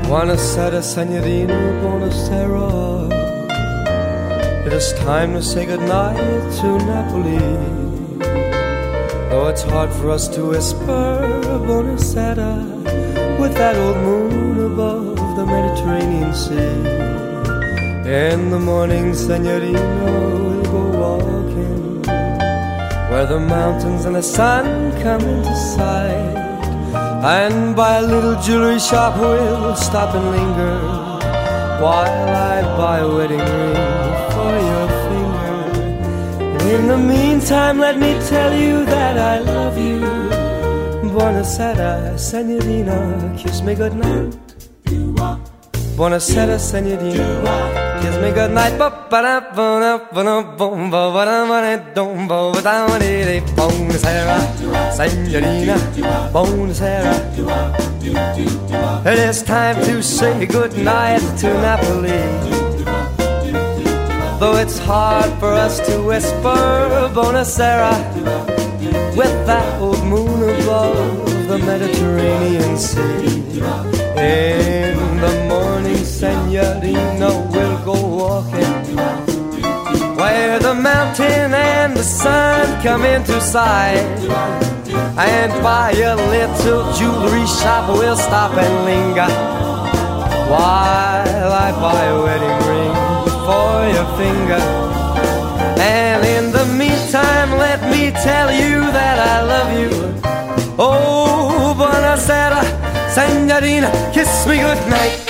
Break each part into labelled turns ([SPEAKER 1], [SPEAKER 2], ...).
[SPEAKER 1] Buonasera, signorina, buonasera. It is time to say goodnight to Napoli. Though it's hard for us to whisper buonasera with that old moon above the Mediterranean Sea. In the morning, signorina, we'll go walking where the mountains and the sun come into sight. And by a little jewelry shop we'll stop and linger while I buy a wedding ring for your finger. In the meantime, let me tell you that I love you. Buonasera, signorina, kiss me goodnight. Buonasera, signorina, kiss me goodnight. Buonasera, signorina, buonasera. It is time to say goodnight to Napoli. Though it's hard for us to whisper buonasera with that old moon above the Mediterranean Sea. In the morning, signorina, we'll go walking where the mountain and the sun come into sight. And by a little jewelry shop we'll stop and linger while I buy a wedding ring for your finger. And in the meantime, let me tell you that I love you. Oh, buonasera, signorina, kiss me goodnight.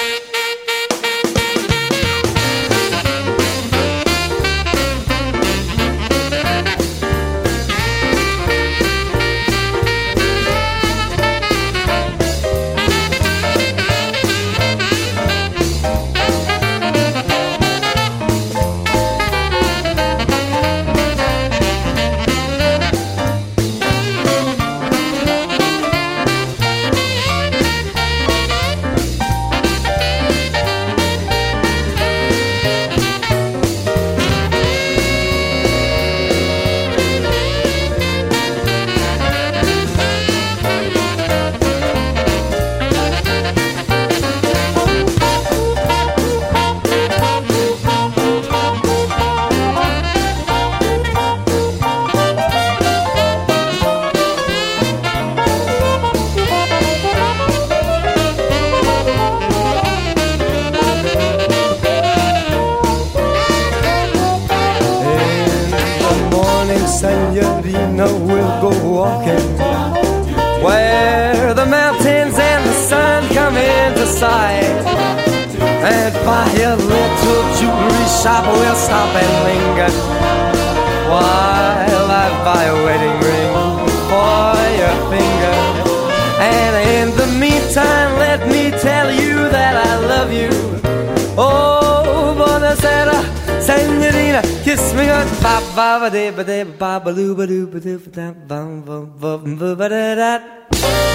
[SPEAKER 1] Signorina, we'll go walking where the mountains and the sun come into sight. And by a little jewelry shop we'll stop and linger while I buy a wedding ring for your finger. And in the meantime, let me tell you that I love you. Oh, buonasera, signorina, kiss me good. Ba ba ba de ba de ba ba loo ba doo ba doo ba da ba ba ba ba da da.